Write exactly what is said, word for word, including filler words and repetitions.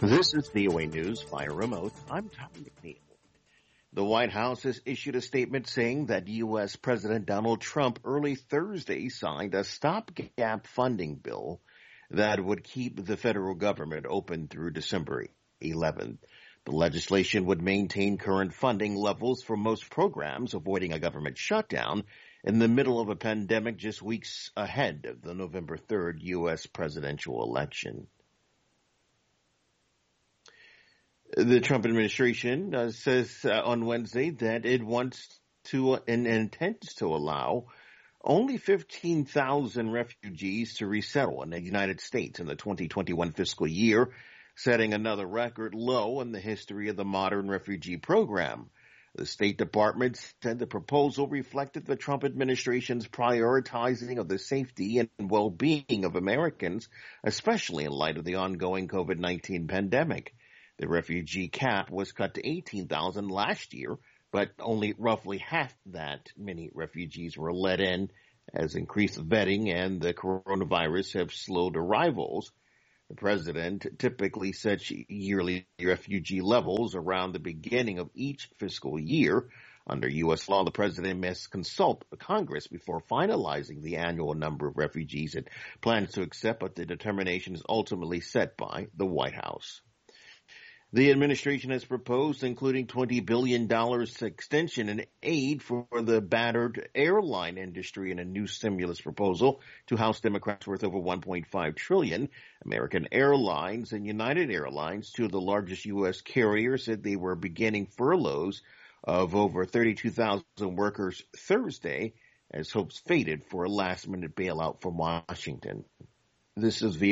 This is V O A News via remote. I'm Tom McNeil. The White House has issued a statement saying that U S. President Donald Trump early Thursday signed a stopgap funding bill that would keep the federal government open through December eleventh. The legislation would maintain current funding levels for most programs, avoiding a government shutdown in the middle of a pandemic just weeks ahead of the November third U S presidential election. The Trump administration uh, says uh, on Wednesday that it wants to uh, and intends to allow only fifteen thousand refugees to resettle in the United States in the twenty twenty-one fiscal year, setting another record low in the history of the modern refugee program. The State Department said the proposal reflected the Trump administration's prioritizing of the safety and well-being of Americans, especially in light of the ongoing COVID nineteen pandemic. The refugee cap was cut to eighteen thousand last year, but only roughly half that many refugees were let in as increased vetting and the coronavirus have slowed arrivals. The president typically sets yearly refugee levels around the beginning of each fiscal year. Under U S law, the president must consult Congress before finalizing the annual number of refugees it plans to accept, but the determination is ultimately set by the White House. The administration has proposed including twenty billion dollars extension in aid for the battered airline industry in a new stimulus proposal to House Democrats worth over one point five trillion dollars. American Airlines and United Airlines, two of the largest U S carriers, said they were beginning furloughs of over thirty-two thousand workers Thursday as hopes faded for a last-minute bailout from Washington. This is the